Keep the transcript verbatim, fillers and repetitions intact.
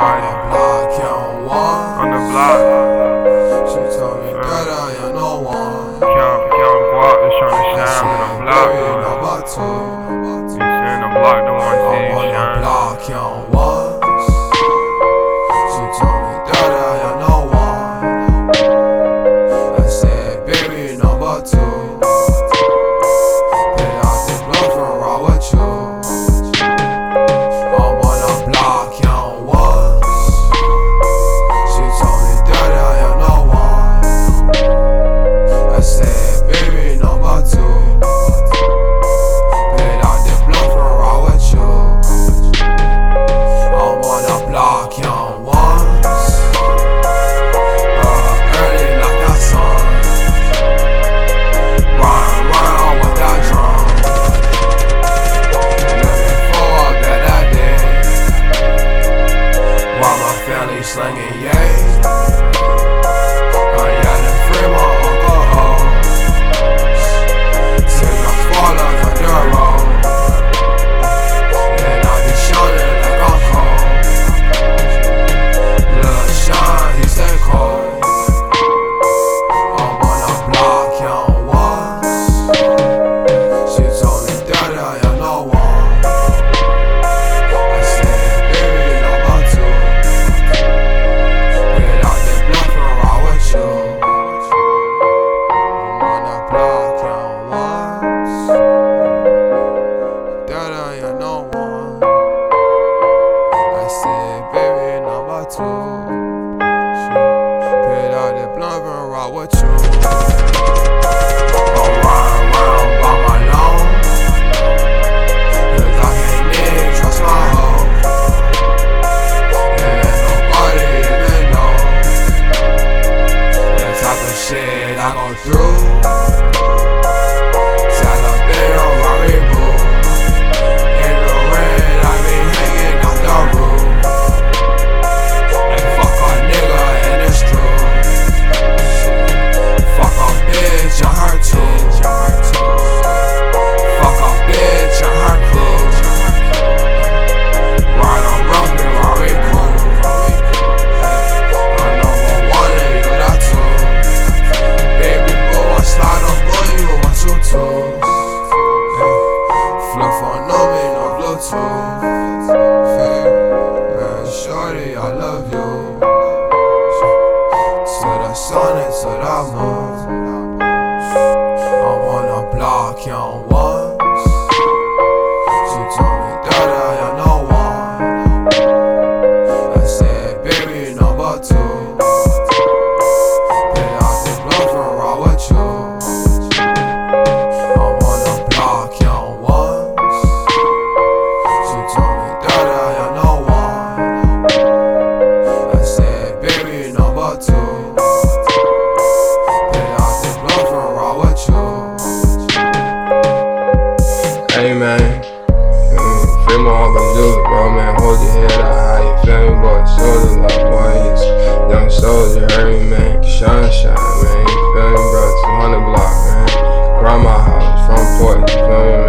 everybody. block, count one. On the block. She told me that I am no one. Count, count guap, it's trying to shine on the block. Number two. You saying the block, the one I'm thing on the shine. block, count once. She told me that I am no one. I said, baby, number two. Pay out the bluff and roll with you. I'm on the block, count once. She told me that I am no one. I said, baby, number two. Pay out the bluff and roll with you. I'm on the block, count once. Uh, early like that sun. Run, run with that drum. Looking for that I did. While my family slinging yay. I yelling free my uncle hoes. Till I fall on the dirt road. And I be shining like I'm cold. Lil' Sean, he stay cold. I'm on the block, count once. She told me that I am no one. I said, baby, number two. Pay out the bluff and roll with you. I'm on the block, count once. That I am no one. I said, baby, number two. Pay out the bluff and roll with you. I'm riding around by my own. Cause I can't even trust my hoe. And nobody even knows the type of shit I go through. Taliban on Rory Boo. In the red, I be hanging out the roof. Like fuck a nigga and it's true. Fuck a bitch and her too. Fuck a bitch and her crew. Ride on Rumpy, Rory cool. I know one one and you got two. Baby boo, I slide up on you, one two twos. Flip on no me, no Bluetooth. Man, shorty, I love you. To the sun and to the moon. I'm on the block, count once. She told me that I am no one. I said, baby, number two. Pay out the bluff and roll with you. I'm on the block, count once. She told me that I am no one. I said, baby, number two. Pay out the bluff and roll with you. Hey man, mm, feel my all the music, bro, man. Hold your head up high, you feel me, boy? Soldier love, boy. It's young soldier, heard me, man. Shine, shine, man. You feel me, bro? two hundred block, man. Grandma house, front porch, you feel me,